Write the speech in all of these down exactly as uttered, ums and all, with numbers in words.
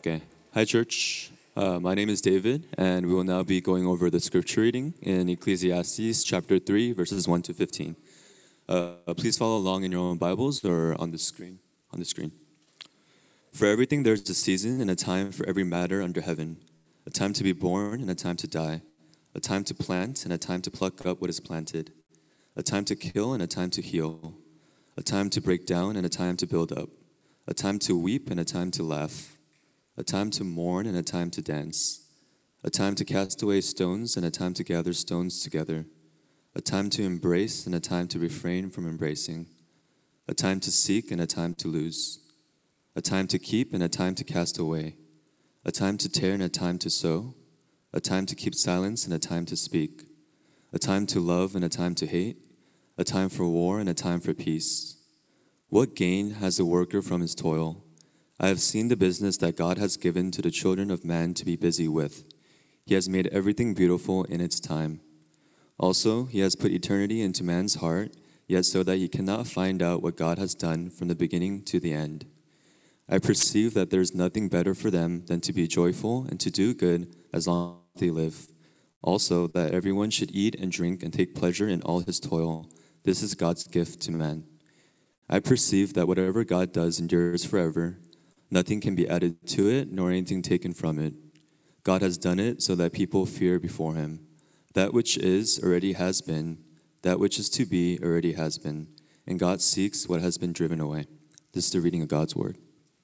Okay. Hi, church. Uh, my name is David, and we will now be going over the scripture reading in Ecclesiastes chapter three, verses one to fifteen. Uh, please follow along in your own Bibles or on the screen. On the screen. For everything there's a season and a time for every matter under heaven, a time to be born and a time to die, a time to plant and a time to pluck up what is planted, a time to kill and a time to heal, a time to break down and a time to build up, a time to weep and a time to laugh, a time to mourn and a time to dance, a time to cast away stones and a time to gather stones together, a time to embrace and a time to refrain from embracing, a time to seek and a time to lose, a time to keep and a time to cast away, a time to tear and a time to sow, a time to keep silence and a time to speak, a time to love and a time to hate, a time for war and a time for peace. What gain has the worker from his toil? I have seen the business that God has given to the children of man to be busy with. He has made everything beautiful in its time. Also, he has put eternity into man's heart, yet so that he cannot find out what God has done from the beginning to the end. I perceive that there is nothing better for them than to be joyful and to do good as long as they live. Also, that everyone should eat and drink and take pleasure in all his toil. This is God's gift to man. I perceive that whatever God does endures forever. Nothing can be added to it, nor anything taken from it. God has done it so that people fear before him. That which is already has been. That which is to be already has been. And God seeks what has been driven away. This is the reading of God's word.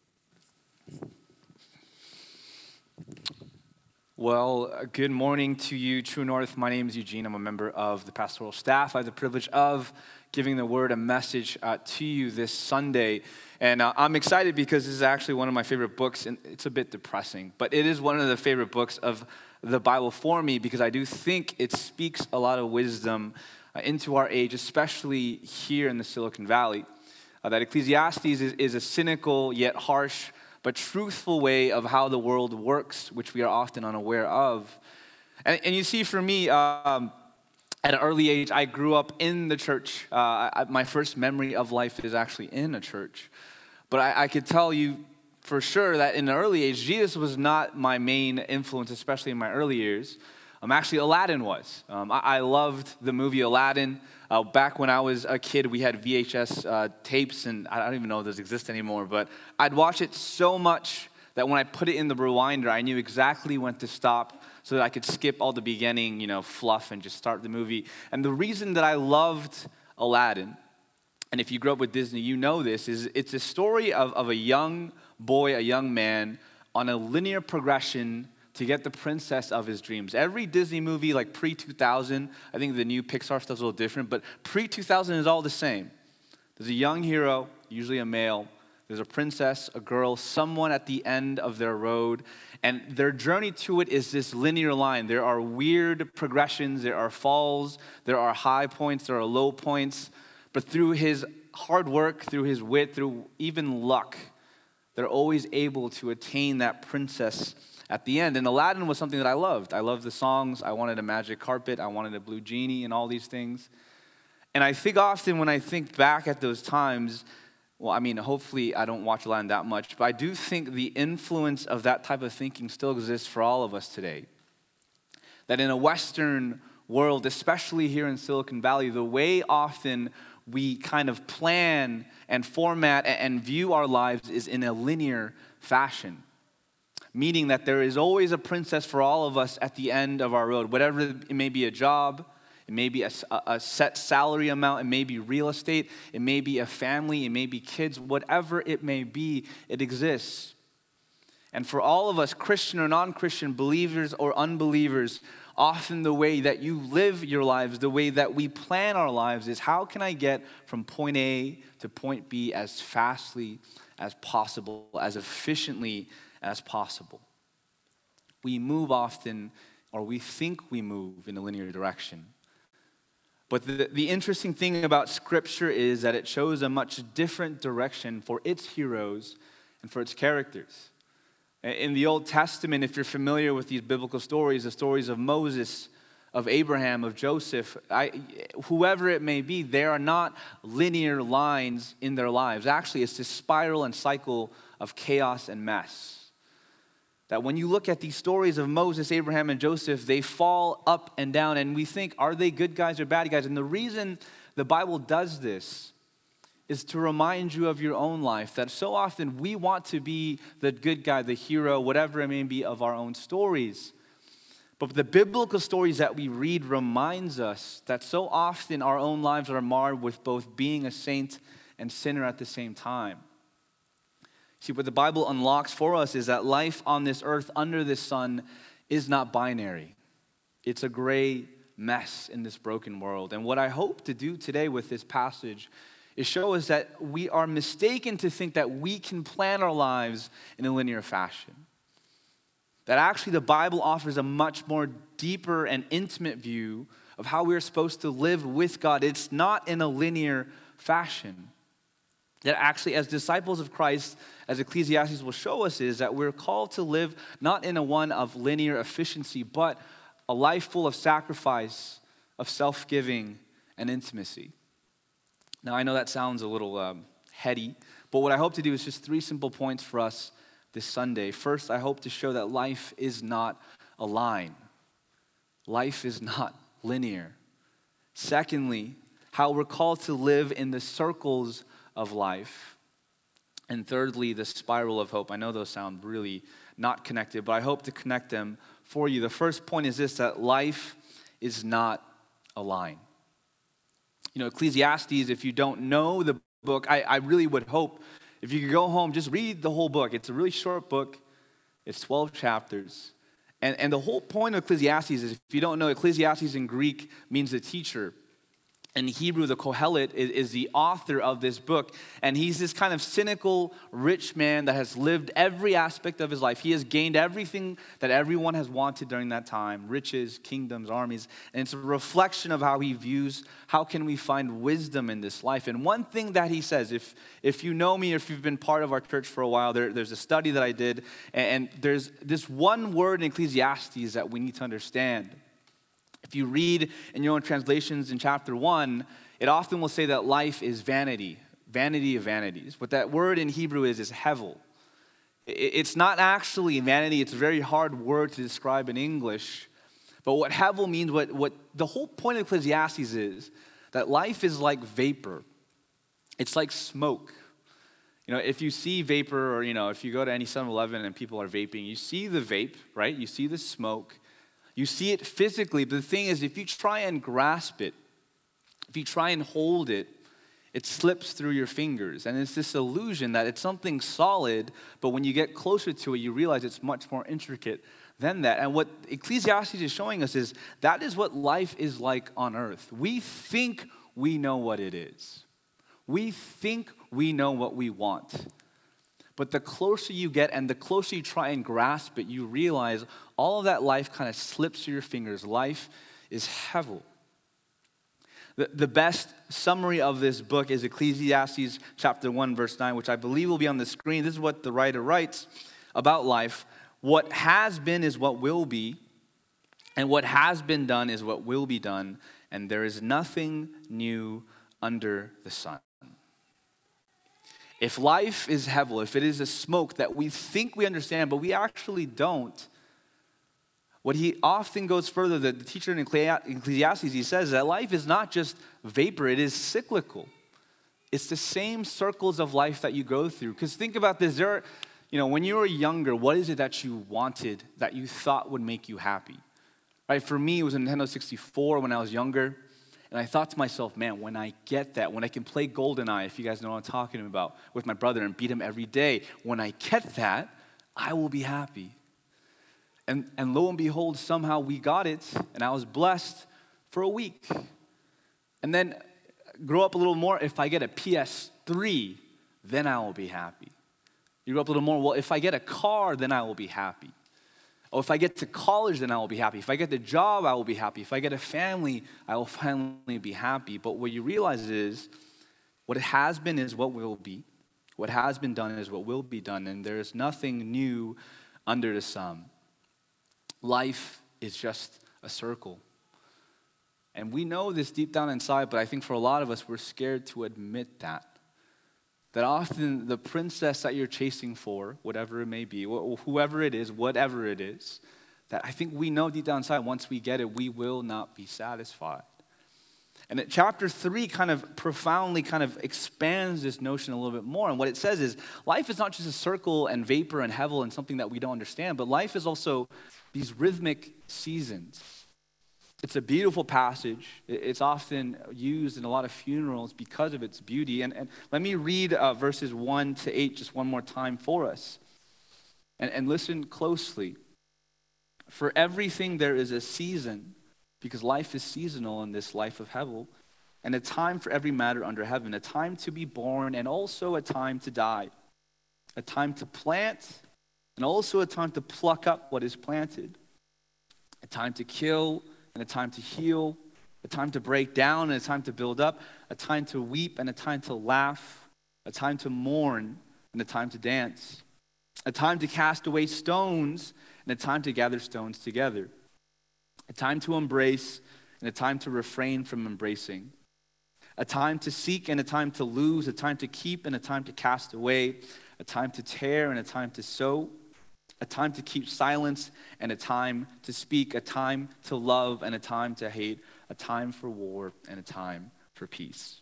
Well, uh, good morning to you, True North. My name is Eugene. I'm a member of the pastoral staff. I have the privilege of giving the word, a message uh, to you this Sunday. And uh, I'm excited because this is actually one of my favorite books, and it's a bit depressing, but it is one of the favorite books of the Bible for me because I do think it speaks a lot of wisdom uh, into our age, especially here in the Silicon Valley. Uh, that Ecclesiastes is, is a cynical yet harsh but truthful way of how the world works, which we are often unaware of. And, and you see, for me, um, at an early age, I grew up in the church. Uh, I, my first memory of life is actually in a church. But I, I could tell you for sure that in an early age, Jesus was not my main influence, especially in my early years. Um, actually, Aladdin was. Um, I, I loved the movie Aladdin. Uh, back when I was a kid, we had V H S uh, tapes, and I don't even know if those exist anymore, but I'd watch it so much that when I put it in the rewinder, I knew exactly when to stop so that I could skip all the beginning, you know, fluff and just start the movie. And the reason that I loved Aladdin, and if you grew up with Disney, you know this, is it's a story of, of a young boy, a young man, on a linear progression to get the princess of his dreams. Every Disney movie, like pre two thousand, I think the new Pixar stuff's a little different, but pre two thousand is all the same. There's a young hero, usually a male. There's a princess, a girl, someone at the end of their road, and their journey to it is this linear line. There are weird progressions, there are falls, there are high points, there are low points, but through his hard work, through his wit, through even luck, they're always able to attain that princess at the end. And Aladdin was something that I loved. I loved the songs. I wanted a magic carpet. I wanted a blue genie and all these things. And I think often when I think back at those times, well, I mean, hopefully I don't watch Aladdin that much, but I do think the influence of that type of thinking still exists for all of us today. That in a Western world, especially here in Silicon Valley, the way often we kind of plan and format and view our lives is in a linear fashion. Meaning that there is always a princess for all of us at the end of our road. Whatever it may be, a job, it may be a, a set salary amount, it may be real estate, it may be a family, it may be kids, whatever it may be, it exists. And for all of us, Christian or non-Christian, believers or unbelievers, often the way that you live your lives, the way that we plan our lives is how can I get from point A to point B as fastly as possible, as efficiently as possible. We move often, or we think we move in a linear direction. But the, the interesting thing about Scripture is that it shows a much different direction for its heroes and for its characters. In the Old Testament, if you're familiar with these biblical stories, the stories of Moses, of Abraham, of Joseph, I, whoever it may be, they are not linear lines in their lives. Actually, it's this spiral and cycle of chaos and mess. That when you look at these stories of Moses, Abraham, and Joseph, they fall up and down, and we think, are they good guys or bad guys? And the reason the Bible does this is to remind you of your own life, that so often we want to be the good guy, the hero, whatever it may be of our own stories. But the biblical stories that we read reminds us that so often our own lives are marred with both being a saint and sinner at the same time. See, what the Bible unlocks for us is that life on this earth under the sun is not binary. It's a gray mess in this broken world. And what I hope to do today with this passage is show us that we are mistaken to think that we can plan our lives in a linear fashion. That actually the Bible offers a much more deeper and intimate view of how we are supposed to live with God. It's not in a linear fashion. That actually, as disciples of Christ, as Ecclesiastes will show us, is that we're called to live not in a one of linear efficiency, but a life full of sacrifice, of self-giving, and intimacy. Now, I know that sounds a little um, heady, but what I hope to do is just three simple points for us this Sunday. First, I hope to show that life is not a line. Life is not linear. Secondly, how we're called to live in the circles of life. And thirdly, the spiral of hope. I know those sound really not connected, but I hope to connect them for you. The first point is this, that life is not a line. You know, Ecclesiastes, if you don't know the book, I, I really would hope if you could go home, just read the whole book. It's a really short book. It's twelve chapters. And, and the whole point of Ecclesiastes is, if you don't know, Ecclesiastes in Greek means the teacher. In Hebrew, the Kohelet is, is the author of this book. And he's this kind of cynical, rich man that has lived every aspect of his life. He has gained everything that everyone has wanted during that time: riches, kingdoms, armies. And it's a reflection of how he views, how can we find wisdom in this life. And one thing that he says, if, if you know me, or if you've been part of our church for a while, there, there's a study that I did. And, and there's this one word in Ecclesiastes that we need to understand. If you read in your own translations in chapter one, it often will say that life is vanity, vanity of vanities. What that word in Hebrew is, is hevel. It's not actually vanity. It's a very hard word to describe in English. But what hevel means, what, what the whole point of Ecclesiastes is, that life is like vapor. It's like smoke. You know, if you see vapor, or, you know, if you go to any seven eleven and people are vaping, you see the vape, right? You see the smoke. You see it physically, but the thing is, if you try and grasp it, if you try and hold it, it slips through your fingers. And it's this illusion that it's something solid, but when you get closer to it, you realize it's much more intricate than that. And what Ecclesiastes is showing us is that is what life is like on earth. We think we know what it is. We think we know what we want. But the closer you get and the closer you try and grasp it, you realize all of that life kind of slips through your fingers. Life is hevel. The, the best summary of this book is Ecclesiastes chapter one, verse nine, which I believe will be on the screen. This is what the writer writes about life. What has been is what will be, and what has been done is what will be done, and there is nothing new under the sun. If life is hevel, if it is a smoke that we think we understand, but we actually don't, what he often goes further, the teacher in Ecclesiastes, he says that life is not just vapor, it is cyclical. It's the same circles of life that you go through. Because think about this, there are, you know, when you were younger, what is it that you wanted, that you thought would make you happy? Right, for me, it was a Nintendo sixty-four when I was younger. And I thought to myself, man, when I get that, when I can play GoldenEye, if you guys know what I'm talking about, with my brother and beat him every day, when I get that, I will be happy. And, and lo and behold, somehow we got it, and I was blessed for a week. And then grow up a little more, if I get a P S three, then I will be happy. You grow up a little more, well, if I get a car, then I will be happy. Oh, if I get to college, then I will be happy. If I get the job, I will be happy. If I get a family, I will finally be happy. But what you realize is, what has been is what will be. What has been done is what will be done. And there is nothing new under the sun. Life is just a circle. And we know this deep down inside, but I think for a lot of us, we're scared to admit that. that often the princess that you're chasing for, whatever it may be, wh- whoever it is, whatever it is, that I think we know deep down inside, once we get it, we will not be satisfied. And that chapter three kind of profoundly kind of expands this notion a little bit more. And what it says is, life is not just a circle and vapor and hevel and something that we don't understand, but life is also these rhythmic seasons. It's a beautiful passage. It's often used in a lot of funerals because of its beauty. And, and let me read uh, verses one to eight just one more time for us. And, and listen closely. For everything there is a season, because life is seasonal in this life of hevel, and a time for every matter under heaven, a time to be born and also a time to die, a time to plant and also a time to pluck up what is planted, a time to kill and a time to heal, a time to break down and a time to build up, a time to weep and a time to laugh, a time to mourn and a time to dance, a time to cast away stones and a time to gather stones together, a time to embrace and a time to refrain from embracing, a time to seek and a time to lose, a time to keep and a time to cast away, a time to tear and a time to sow, a time to keep silence and a time to speak, a time to love and a time to hate, a time for war and a time for peace.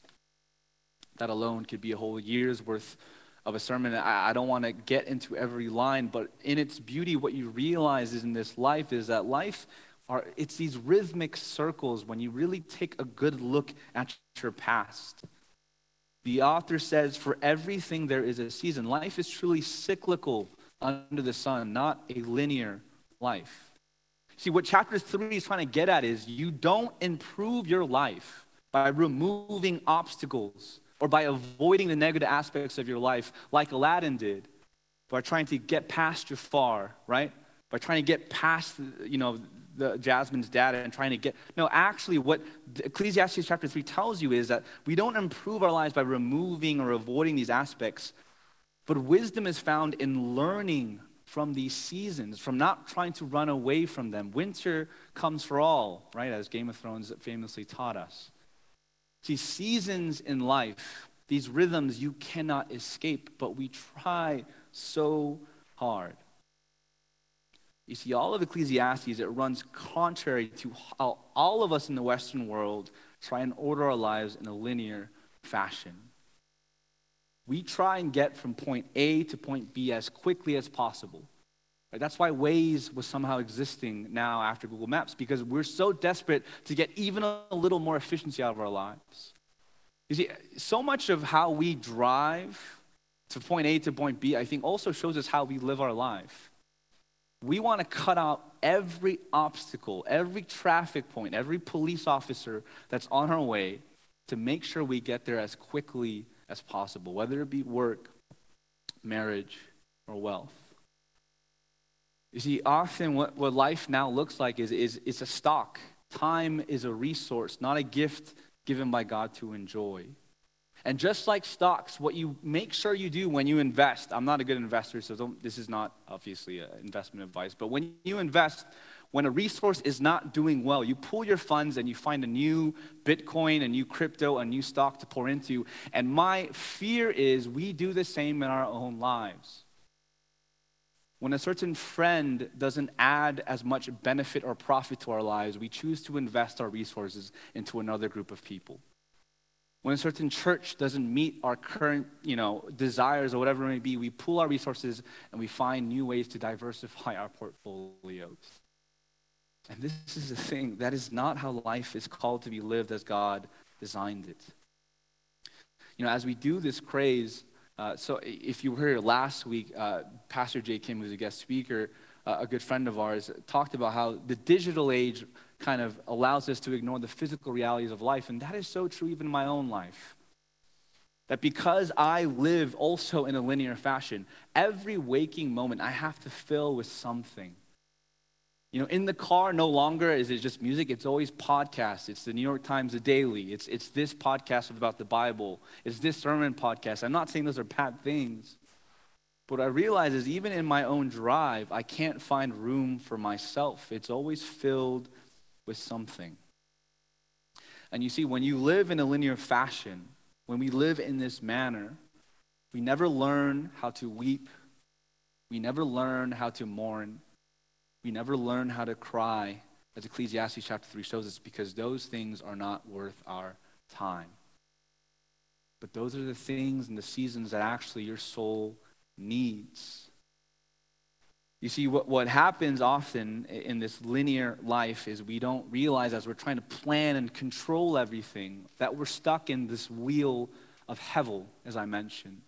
That alone could be a whole year's worth of a sermon. I, I don't want to get into every line, but in its beauty, what you realize is in this life is that life are, it's these rhythmic circles when you really take a good look at your past. The author says, for everything there is a season. Life is truly cyclical under the sun, not a linear life. See, what chapter three is trying to get at is you don't improve your life by removing obstacles or by avoiding the negative aspects of your life like Aladdin did, by trying to get past your far, right? By trying to get past, you know, the Jasmine's dad and trying to get, no, actually what Ecclesiastes chapter three tells you is that we don't improve our lives by removing or avoiding these aspects, but wisdom is found in learning from these seasons, from not trying to run away from them. Winter comes for all, right, as Game of Thrones famously taught us. See, seasons in life, these rhythms you cannot escape, but we try so hard. You see, all of Ecclesiastes, it runs contrary to how all of us in the Western world try and order our lives in a linear fashion. We try and get from point A to point B as quickly as possible. Right? That's why Waze was somehow existing now after Google Maps, because we're so desperate to get even a little more efficiency out of our lives. You see, so much of how we drive to point A to point B, I think also shows us how we live our life. We want to cut out every obstacle, every traffic point, every police officer that's on our way to make sure we get there as quickly as possible, whether it be work, marriage, or wealth. You see, often what, what life now looks like is, is it's a stock. Time is a resource, not a gift given by God to enjoy. And just like stocks, what you make sure you do when you invest, I'm not a good investor, so don't, this is not obviously a investment advice, but when you invest, when a resource is not doing well, you pull your funds and you find a new Bitcoin, a new crypto, a new stock to pour into. And my fear is we do the same in our own lives. When a certain friend doesn't add as much benefit or profit to our lives, we choose to invest our resources into another group of people. When a certain church doesn't meet our current, you know, desires or whatever it may be, we pull our resources and we find new ways to diversify our portfolios. And this is the thing, that is not how life is called to be lived as God designed it. You know, as we do this craze, uh, so if you were here last week, uh, Pastor Jay Kim, who's a guest speaker, uh, a good friend of ours, talked about how the digital age kind of allows us to ignore the physical realities of life. And that is so true even in my own life. That because I live also in a linear fashion, every waking moment I have to fill with something. You know, in the car, no longer is it just music, it's always podcasts. It's the New York Times, the Daily. It's, it's this podcast about the Bible. It's this sermon podcast. I'm not saying those are bad things. But what I realize is even in my own drive, I can't find room for myself. It's always filled with something. And you see, when you live in a linear fashion, when we live in this manner, We never learn how to weep. We never learn how to mourn. We never learn how to cry, as Ecclesiastes chapter three shows us, because those things are not worth our time. But those are the things and the seasons that actually your soul needs. You see, what, what happens often in this linear life is we don't realize, as we're trying to plan and control everything, that we're stuck in this wheel of Hevel, as I mentioned.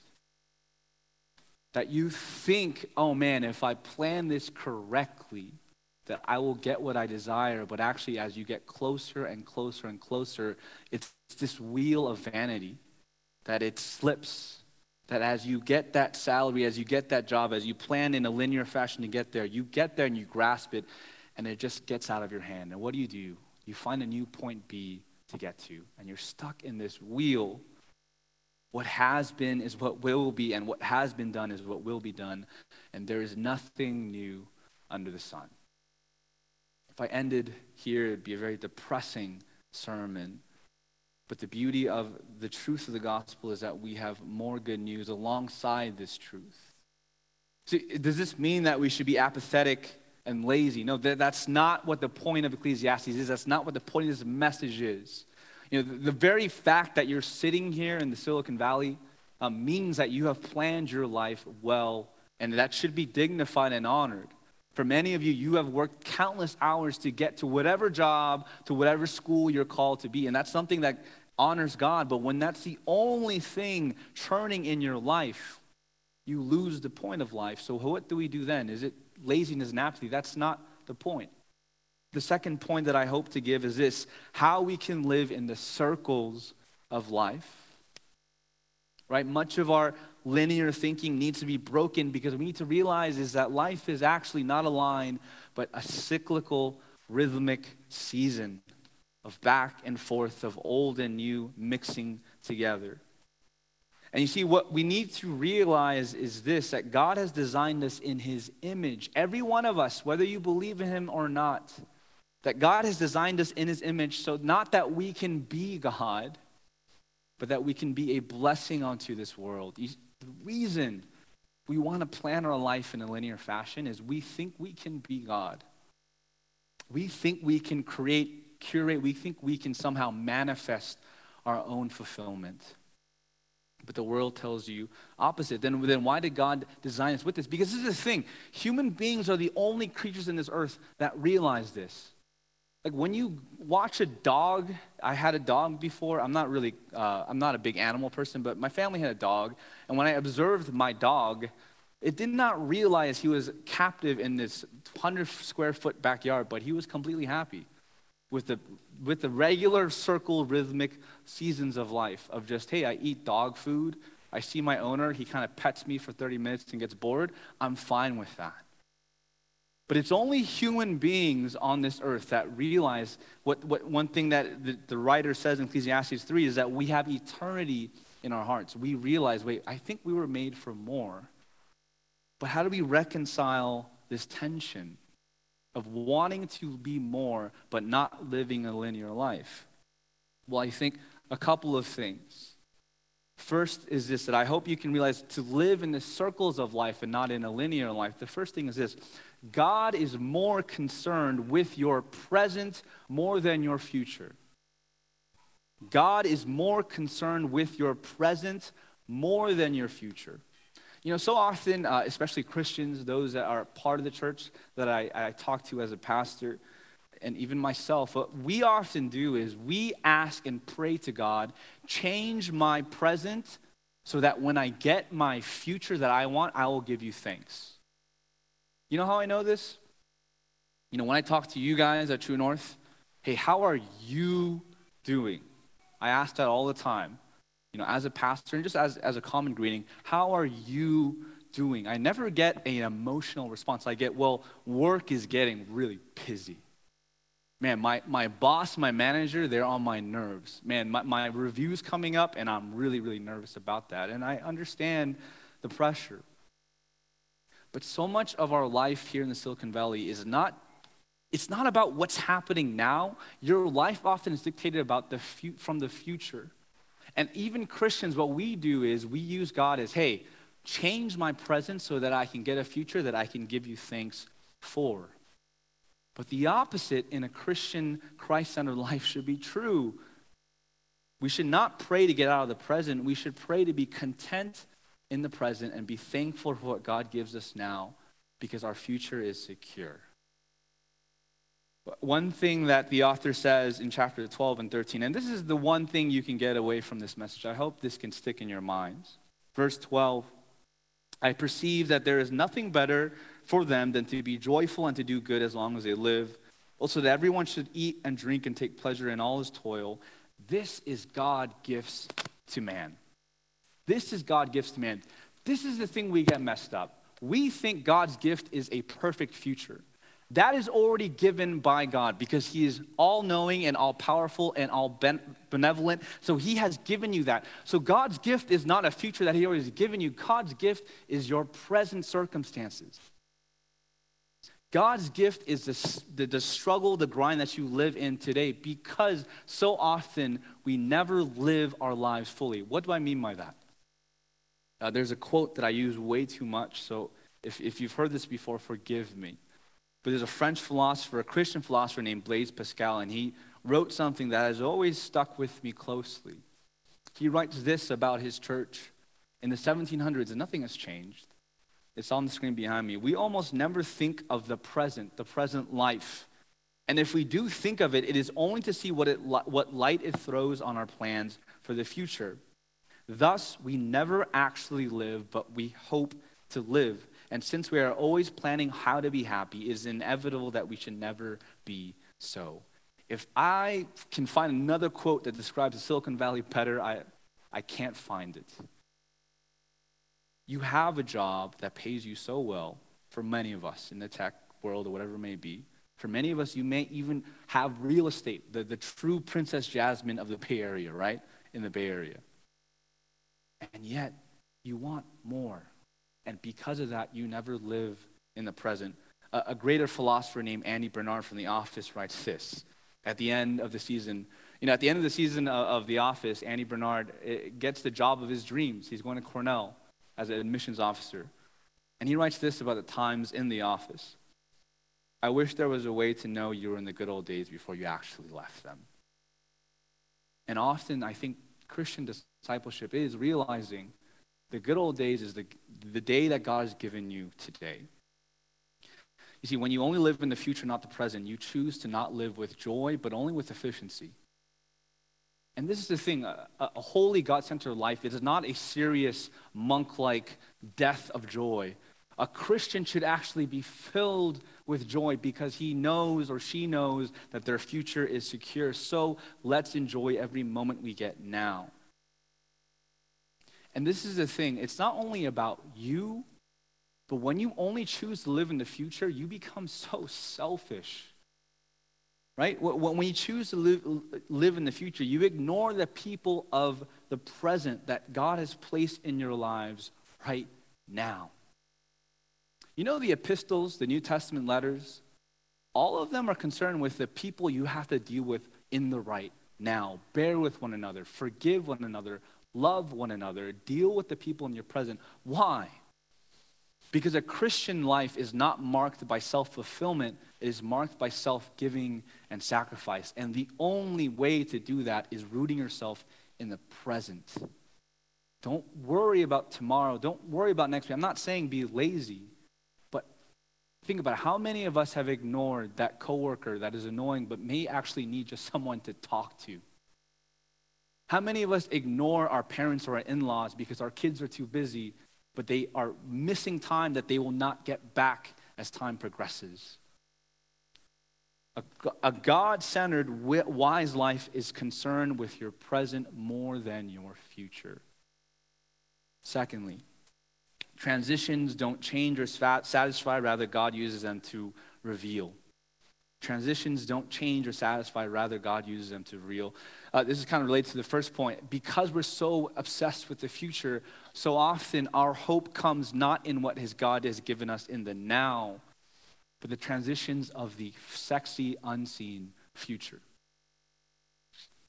That you think, oh man, if I plan this correctly, that I will get what I desire. But actually, as you get closer and closer and closer, it's this wheel of vanity, that it slips. That as you get that salary, as you get that job, as you plan in a linear fashion to get there, you get there and you grasp it, and it just gets out of your hand. And what do you do? You find a new point B to get to, and you're stuck in this wheel. What has been is what will be, and what has been done is what will be done, and there is nothing new under the sun. If I ended here, it'd be a very depressing sermon. But the beauty of the truth of the gospel is that we have more good news alongside this truth. See, does this mean that we should be apathetic and lazy? No, that, that's not what the point of Ecclesiastes is. That's not what the point of this message is. You know, the, the very fact that you're sitting here in the Silicon Valley um, means that you have planned your life well, and that should be dignified and honored. For many of you, you have worked countless hours to get to whatever job, to whatever school you're called to be. And that's something that honors God. But when that's the only thing churning in your life, you lose the point of life. So what do we do then? Is it laziness and apathy? That's not the point. The second point that I hope to give is this: how we can live in the circles of life. Right? Much of our linear thinking needs to be broken because we need to realize is that life is actually not a line, but a cyclical, rhythmic season of back and forth, of old and new mixing together. And you see, what we need to realize is this, that God has designed us in his image. Every one of us, whether you believe in him or not, that God has designed us in his image, so not that we can be God, but that we can be a blessing onto this world. The reason we want to plan our life in a linear fashion is we think we can be God. We think we can create, curate, we think we can somehow manifest our own fulfillment. But the world tells you opposite. Then, then why did God design us with this? Because this is the thing. Human beings are the only creatures in this earth that realize this. Like when you watch a dog, I had a dog before. I'm not really, uh, I'm not a big animal person, but my family had a dog. And when I observed my dog, it did not realize he was captive in this one hundred square foot backyard, but he was completely happy with the with the regular circle rhythmic seasons of life of just, hey, I eat dog food. I see my owner. He kind of pets me for thirty minutes and gets bored. I'm fine with that. But it's only human beings on this earth that realize what, what one thing that the, the writer says in Ecclesiastes three is that we have eternity in our hearts. We realize, wait, I think we were made for more. But how do we reconcile this tension of wanting to be more but not living a linear life? Well, I think a couple of things. First is this, that I hope you can realize to live in the circles of life and not in a linear life. The first thing is this: God is more concerned with your present more than your future. God is more concerned with your present more than your future. You know, so often, uh, especially Christians, those that are part of the church that I, I talk to as a pastor, and even myself, what we often do is we ask and pray to God, change my present so that when I get my future that I want, I will give you thanks. You know how I know this? You know, when I talk to you guys at True North, hey, how are you doing? I ask that all the time. You know, as a pastor and just as, as a common greeting, how are you doing? I never get an emotional response. I get, well, work is getting really busy. Man, my, my boss, my manager, they're on my nerves. Man, my, my review's coming up, and I'm really, really nervous about that. And I understand the pressure. But so much of our life here in the Silicon Valley is not, it's not about what's happening now. Your life often is dictated about the fu- from the future. And even Christians, what we do is we use God as, hey, change my present so that I can get a future that I can give you thanks for. But the opposite in a Christian, Christ-centered life should be true. We should not pray to get out of the present. We should pray to be content in the present and be thankful for what God gives us now, because our future is secure. One thing that the author says in chapter twelve and thirteen, and this is the one thing you can get away from this message. I hope this can stick in your minds. Verse twelve, I perceive that there is nothing better for them than to be joyful and to do good as long as they live. Also that everyone should eat and drink and take pleasure in all his toil. This is God gifts to man. This is God gifts to man. This is the thing we get messed up. We think God's gift is a perfect future. That is already given by God because he is all-knowing and all-powerful and all-benevolent. So he has given you that. So God's gift is not a future that he already has given you. God's gift is your present circumstances. God's gift is the, the, the struggle, the grind that you live in today, because so often we never live our lives fully. What do I mean by that? Uh, there's a quote that I use way too much, so if, if you've heard this before, forgive me. But there's a French philosopher, a Christian philosopher named Blaise Pascal, and he wrote something that has always stuck with me closely. He writes this about his church. In the seventeen hundreds, and nothing has changed. It's on the screen behind me. We almost never think of the present, the present life. And if we do think of it, it is only to see what, it, what light it throws on our plans for the future. Thus, we never actually live, but we hope to live. And since we are always planning how to be happy, it is inevitable that we should never be so. If I can find another quote that describes the Silicon Valley better, I, I can't find it. You have a job that pays you so well, for many of us in the tech world or whatever it may be. For many of us, you may even have real estate, the, the true Princess Jasmine of the Bay Area, right? In the Bay Area. And yet, you want more. And because of that, you never live in the present. A, a greater philosopher named Andy Bernard from The Office writes this. At the end of the season, you know, at the end of the season of, of The Office, Andy Bernard gets the job of his dreams. He's going to Cornell as an admissions officer. And he writes this about the times in the office. I wish there was a way to know you were in the good old days before you actually left them. And often, I think Christian discipleship is realizing the good old days is the, the day that God has given you today. You see, when you only live in the future, not the present, you choose to not live with joy, but only with efficiency. And this is the thing, a, a holy God-centered life, it is not a serious monk-like death of joy. A Christian should actually be filled with joy because he knows or she knows that their future is secure. So let's enjoy every moment we get now. And this is the thing, it's not only about you, but when you only choose to live in the future, you become so selfish. Right? When you choose to live, live in the future, you ignore the people of the present that God has placed in your lives right now. You know the epistles, the New Testament letters, all of them are concerned with the people you have to deal with in the right now. Bear with one another, forgive one another, love one another, deal with the people in your present. Why? Because a Christian life is not marked by self-fulfillment, it is marked by self-giving and sacrifice. And the only way to do that is rooting yourself in the present. Don't worry about tomorrow. Don't worry about next week. I'm not saying be lazy, but think about it. How many of us have ignored that coworker that is annoying but may actually need just someone to talk to? How many of us ignore our parents or our in-laws because our kids are too busy, but they are missing time that they will not get back as time progresses? A, a God-centered, wise life is concerned with your present more than your future. Secondly, transitions don't change or satisfy, rather God uses them to reveal. Transitions don't change or satisfy, rather God uses them to reveal. Uh, this is kind of related to the first point. Because we're so obsessed with the future, so often our hope comes not in what his God has given us in the now, but the transitions of the sexy, unseen future.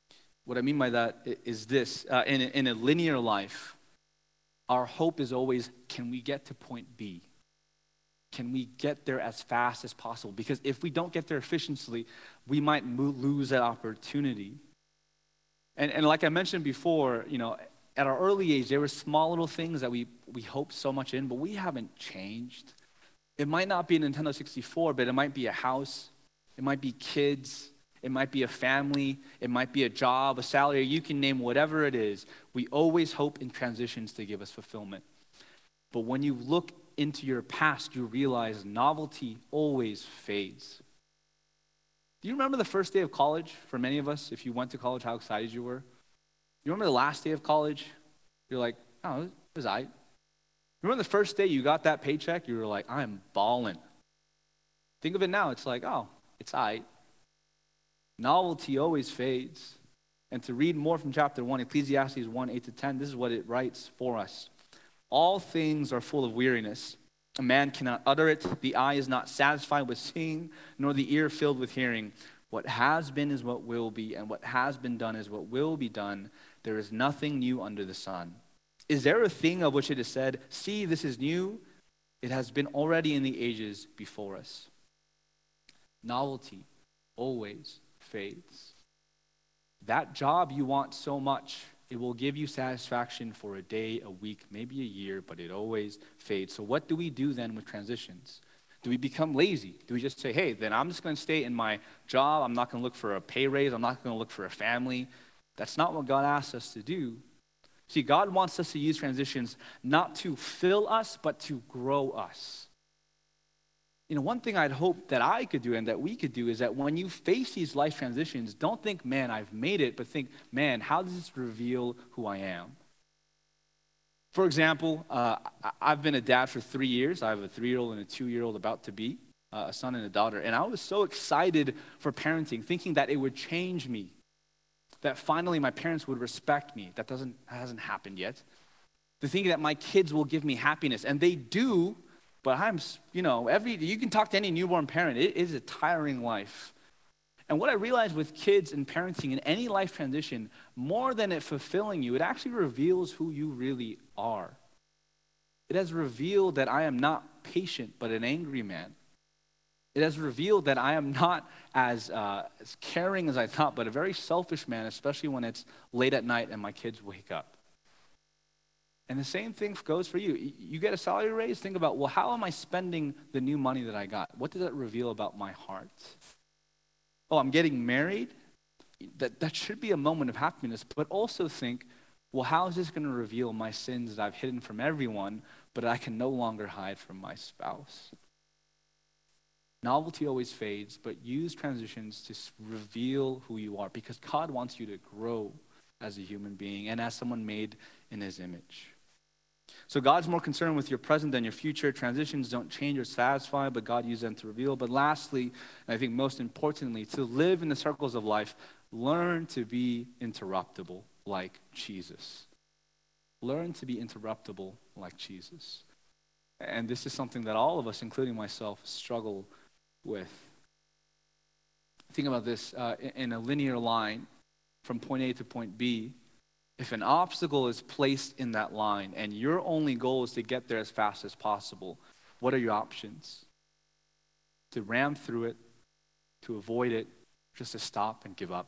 What I mean by that i- is this. Uh, in, a, in a linear life, our hope is always, can we get to point B? Can we get there as fast as possible? Because if we don't get there efficiently, we might mo- lose that opportunity. And, and like I mentioned before, you know, at our early age, there were small little things that we, we hoped so much in, but we haven't changed. It might not be a Nintendo sixty-four, but it might be a house. It might be kids. It might be a family. It might be a job, a salary. You can name whatever it is. We always hope in transitions to give us fulfillment. But when you look into your past, you realize novelty always fades. Do you remember the first day of college? For many of us, if you went to college, how excited you were? You remember the last day of college? You're like, oh, it was I. Remember the first day you got that paycheck? You were like, I'm balling. Think of it now. It's like, oh, it's I. Novelty always fades. And to read more from chapter one, Ecclesiastes one, eight to ten, this is what it writes for us. All things are full of weariness. A man cannot utter it. The eye is not satisfied with seeing, nor the ear filled with hearing. What has been is what will be, and what has been done is what will be done. There is nothing new under the sun. Is there a thing of which it is said, see, this is new? It has been already in the ages before us. Novelty always fades. That job you want so much, it will give you satisfaction for a day, a week, maybe a year, but it always fades. So what do we do then with transitions? Do we become lazy? Do we just say, hey, then I'm just going to stay in my job. I'm not going to look for a pay raise. I'm not going to look for a family. That's not what God asks us to do. See, God wants us to use transitions not to fill us, but to grow us. You know, one thing I'd hope that I could do and that we could do is that when you face these life transitions, don't think, man, I've made it, but think, man, how does this reveal who I am? For example, uh, I've been a dad for three years. I have a three-year-old and a two-year-old about to be, uh, a son and a daughter. And I was so excited for parenting, thinking that it would change me, that finally my parents would respect me. That doesn't hasn't happened yet. The thinking that my kids will give me happiness, and they do. But I'm, you know, every you can talk to any newborn parent. It is a tiring life. And what I realized with kids and parenting in any life transition, more than it fulfilling you, it actually reveals who you really are. It has revealed that I am not patient, but an angry man. It has revealed that I am not as, uh, as caring as I thought, but a very selfish man, especially when it's late at night and my kids wake up. And the same thing goes for you. You get a salary raise, think about, well, how am I spending the new money that I got? What does that reveal about my heart? Oh, I'm getting married? That, that should be a moment of happiness, but also think, well, how is this going to reveal my sins that I've hidden from everyone, but I can no longer hide from my spouse? Novelty always fades, but use transitions to reveal who you are, because God wants you to grow as a human being and as someone made in his image. So God's more concerned with your present than your future. Transitions don't change or satisfy, but God uses them to reveal. But lastly, and I think most importantly, to live in the circles of life, learn to be interruptible like Jesus. Learn to be interruptible like Jesus. And this is something that all of us, including myself, struggle with. Think about this, uh, in a linear line from point A to point B, if an obstacle is placed in that line and your only goal is to get there as fast as possible, what are your options? To ram through it, to avoid it, just to stop and give up?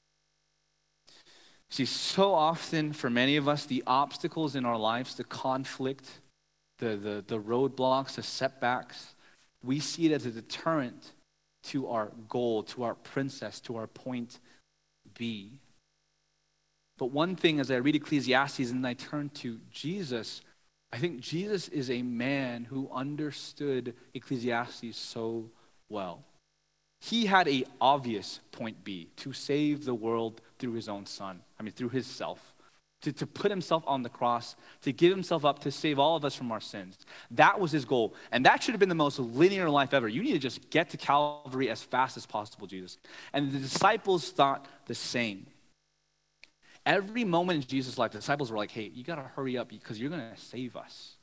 See, so often for many of us, the obstacles in our lives, the conflict, the, the, the roadblocks, the setbacks, we see it as a deterrent to our goal, to our princess, to our point B. But one thing, as I read Ecclesiastes and I turn to Jesus, I think Jesus is a man who understood Ecclesiastes so well. He had an obvious point B, to save the world through his own son, I mean through his self, to, to put himself on the cross, to give himself up to save all of us from our sins. That was his goal. And that should have been the most linear life ever. You need to just get to Calvary as fast as possible, Jesus. And the disciples thought the same. Every moment in Jesus' life, the disciples were like, hey, you got to hurry up because you're going to save us.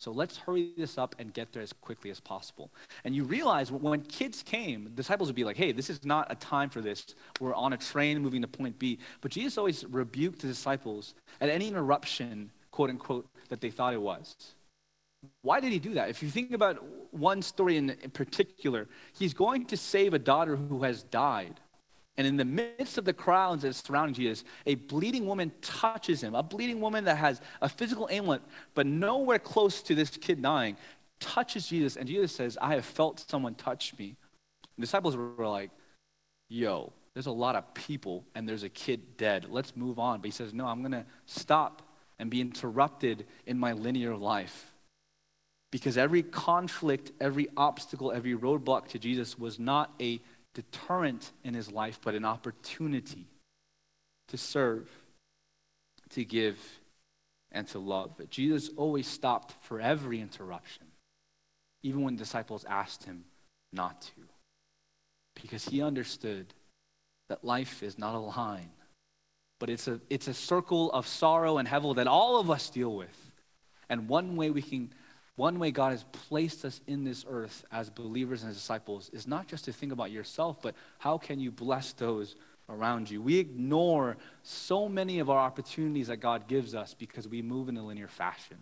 So let's hurry this up and get there as quickly as possible. And you realize when kids came, disciples would be like, hey, this is not a time for this. We're on a train moving to point B. But Jesus always rebuked the disciples at any interruption, quote unquote, that they thought it was. Why did he do that? If you think about one story in, in particular, he's going to save a daughter who has died. And in the midst of the crowds that surround Jesus, a bleeding woman touches him, a bleeding woman that has a physical ailment, but nowhere close to this kid dying, touches Jesus, and Jesus says, I have felt someone touch me. The disciples were like, yo, there's a lot of people, and there's a kid dead. Let's move on. But he says, no, I'm going to stop and be interrupted in my linear life. Because every conflict, every obstacle, every roadblock to Jesus was not a deterrent in his life, but an opportunity to serve, to give, and to love. But Jesus always stopped for every interruption, even when disciples asked him not to, because he understood that life is not a line, but it's a, it's a circle of sorrow and hevel that all of us deal with. And one way we can One way God has placed us in this earth as believers and as disciples is not just to think about yourself, but how can you bless those around you? We ignore so many of our opportunities that God gives us because we move in a linear fashion.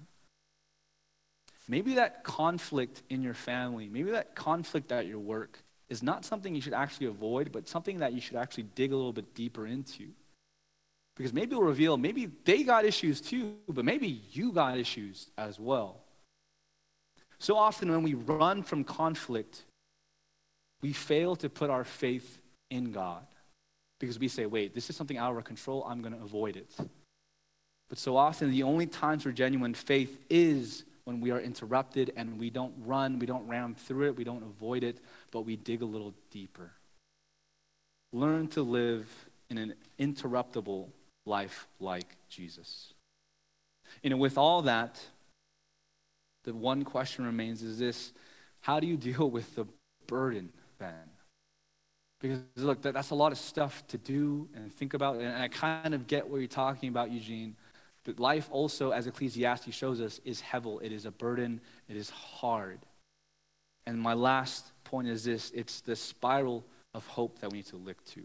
Maybe that conflict in your family, maybe that conflict at your work is not something you should actually avoid, but something that you should actually dig a little bit deeper into. Because maybe it'll reveal, maybe they got issues too, but maybe you got issues as well. So often when we run from conflict, we fail to put our faith in God because we say, wait, this is something out of our control, I'm going to avoid it. But so often the only times for genuine faith is when we are interrupted and we don't run, we don't ram through it, we don't avoid it, but we dig a little deeper. Learn to live in an interruptible life like Jesus. You know, with all that, the one question remains is this: how do you deal with the burden then? Because look, that, that's a lot of stuff to do and think about, and I kind of get what you're talking about, Eugene. But life also, as Ecclesiastes shows us, is hevel. It is a burden. It is hard. And my last point is this: it's the spiral of hope that we need to look to.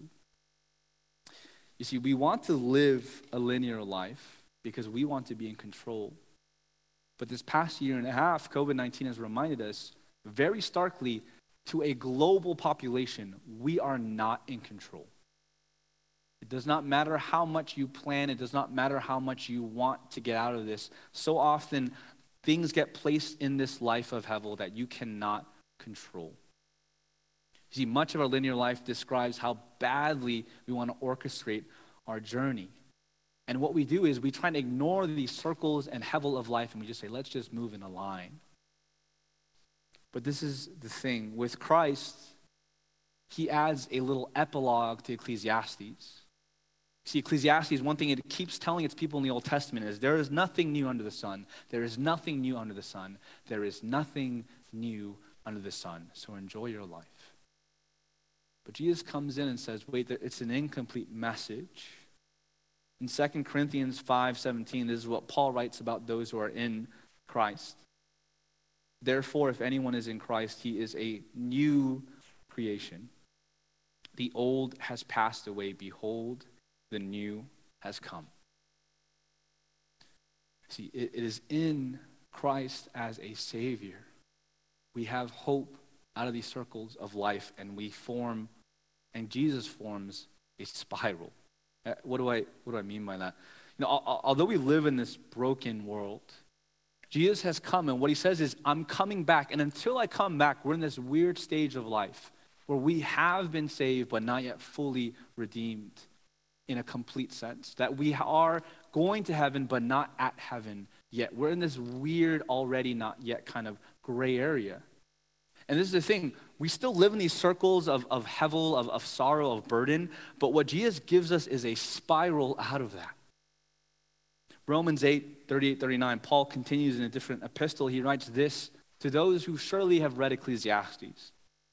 You see, we want to live a linear life because we want to be in control. But this past year and a half, covid nineteen has reminded us very starkly, to a global population, we are not in control. It does not matter how much you plan. It does not matter how much you want to get out of this. So often, things get placed in this life of hevel that you cannot control. You see, much of our linear life describes how badly we want to orchestrate our journey. And what we do is we try to ignore these circles and hevel of life, and we just say, let's just move in a line. But this is the thing. With Christ, he adds a little epilogue to Ecclesiastes. See, Ecclesiastes, one thing it keeps telling its people in the Old Testament is there is nothing new under the sun. There is nothing new under the sun. There is nothing new under the sun. So enjoy your life. But Jesus comes in and says, wait, it's an incomplete message. In Second Corinthians five seventeen, this is what Paul writes about those who are in Christ. Therefore, if anyone is in Christ, he is a new creation. The old has passed away. Behold, the new has come. See, it, it is in Christ as a Savior. We have hope out of these circles of life, and we form, and Jesus forms a spiral. What do I what do I mean by that? You know, although we live in this broken world, Jesus has come, and what he says is, I'm coming back, and until I come back, we're in this weird stage of life where we have been saved but not yet fully redeemed in a complete sense, that we are going to heaven but not at heaven yet. We're in this weird, already not yet kind of gray area. And this is the thing, we still live in these circles of, of hevel, of, of sorrow, of burden, but what Jesus gives us is a spiral out of that. Romans eight, thirty-eight, thirty-nine, Paul continues in a different epistle. He writes this: to those who surely have read Ecclesiastes,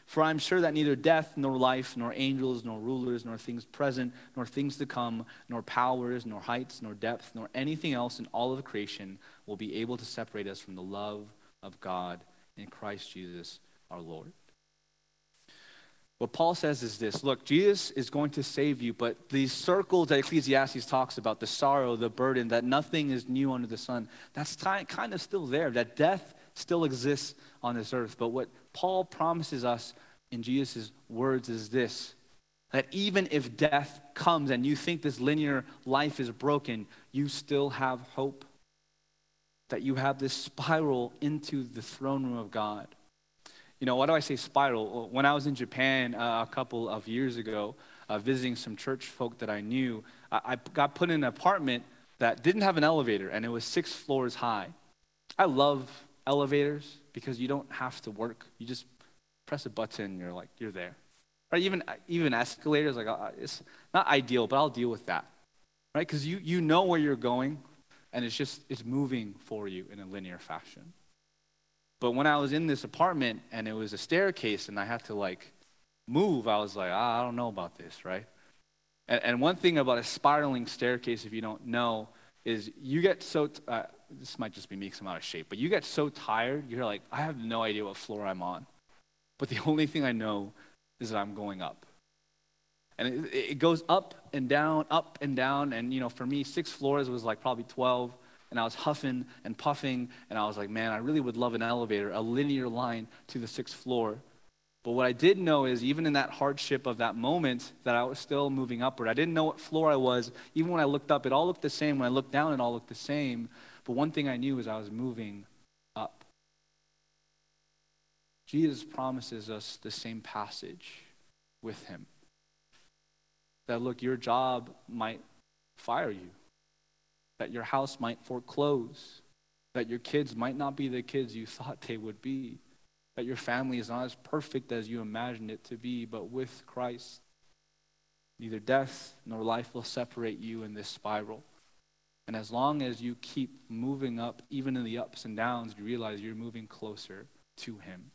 For I'm sure that neither death, nor life, nor angels, nor rulers, nor things present, nor things to come, nor powers, nor heights, nor depth, nor anything else in all of creation will be able to separate us from the love of God in Christ Jesus our Lord. What Paul says is this: look, Jesus is going to save you, but these circles that Ecclesiastes talks about, the sorrow, the burden, that nothing is new under the sun, that's kind of still there, that death still exists on this earth. But what Paul promises us in Jesus' words is this: that even if death comes and you think this linear life is broken, you still have hope. That you have this spiral into the throne room of God. You know, why do I say spiral? When I was in Japan uh, a couple of years ago, uh, visiting some church folk that I knew, I, I got put in an apartment that didn't have an elevator, and it was six floors high. I love elevators because you don't have to work. You just press a button, and you're like, you're there. Right? Even even escalators, like uh, it's not ideal, but I'll deal with that, right? Because you you know where you're going, and it's just it's moving for you in a linear fashion. But when I was in this apartment and it was a staircase and I had to like move, I was like, ah, I don't know about this, right? And, and one thing about a spiraling staircase, if you don't know, is you get so, t- uh, this might just be me because I'm out of shape, but you get so tired, you're like, I have no idea what floor I'm on. But the only thing I know is that I'm going up. And it, it goes up and down, up and down. And, you know, for me, six floors was like probably twelve. And I was huffing and puffing, and I was like, man, I really would love an elevator, a linear line to the sixth floor. But what I did know is even in that hardship of that moment that I was still moving upward. I didn't know what floor I was. Even when I looked up, it all looked the same. When I looked down, it all looked the same. But one thing I knew is I was moving up. Jesus promises us the same passage with him. That, look, your job might fire you. That your house might foreclose, that your kids might not be the kids you thought they would be, that your family is not as perfect as you imagined it to be, but with Christ, neither death nor life will separate you in this spiral. And as long as you keep moving up, even in the ups and downs, you realize you're moving closer to him.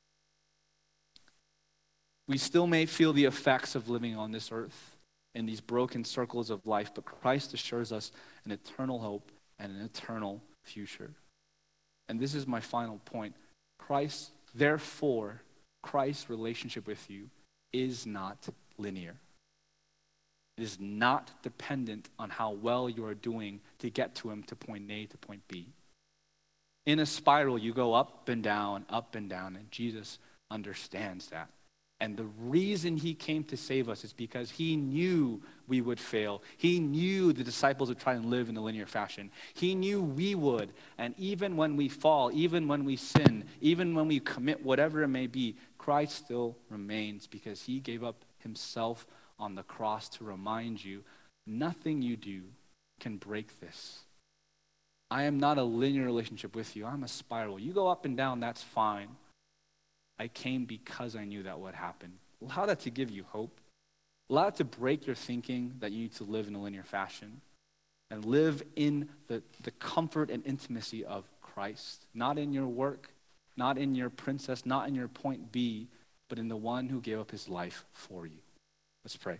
We still may feel the effects of living on this earth in these broken circles of life, but Christ assures us an eternal hope and an eternal future. And this is my final point. Christ, therefore, Christ's relationship with you is not linear. It is not dependent on how well you are doing to get to him to point A to point B. In a spiral, you go up and down, up and down, and Jesus understands that. And the reason he came to save us is because he knew we would fail. He knew the disciples would try and live in a linear fashion. He knew we would. And even when we fall, even when we sin, even when we commit whatever it may be, Christ still remains because he gave up himself on the cross to remind you, nothing you do can break this. I am not a linear relationship with you. I'm a spiral. You go up and down, that's fine. I came because I knew that would happen. Allow that to give you hope. Allow it to break your thinking that you need to live in a linear fashion and live in the, the comfort and intimacy of Christ. Not in your work, not in your princess, not in your point B, but in the one who gave up his life for you. Let's pray.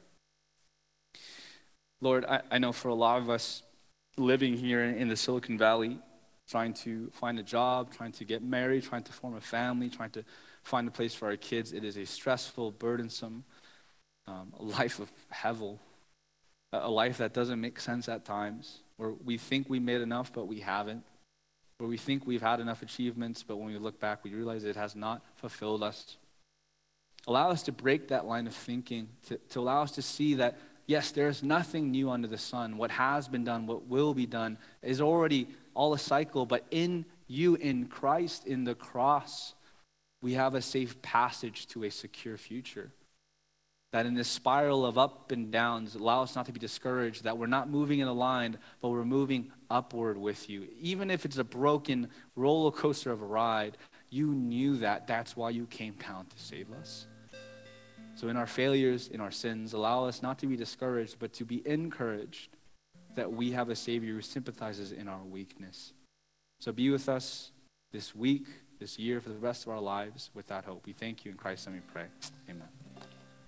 Lord, I, I know for a lot of us living here in, in the Silicon Valley, trying to find a job, trying to get married, trying to form a family, trying to find a place for our kids. It is a stressful, burdensome um, life of hevel, a life that doesn't make sense at times, where we think we made enough, but we haven't, where we think we've had enough achievements, but when we look back, we realize it has not fulfilled us. Allow us to break that line of thinking, to, to allow us to see that, yes, there is nothing new under the sun. What has been done, what will be done, is already all a cycle, but in you, in Christ, in the cross, we have a safe passage to a secure future. That in this spiral of up and downs, allow us not to be discouraged, that we're not moving in a line, but we're moving upward with you. Even if it's a broken roller coaster of a ride, you knew that. That's why you came down to save us. So in our failures, in our sins, allow us not to be discouraged, but to be encouraged that we have a Savior who sympathizes in our weakness. So be with us this week, this year, for the rest of our lives with that hope. We thank you in Christ's name we pray. Amen.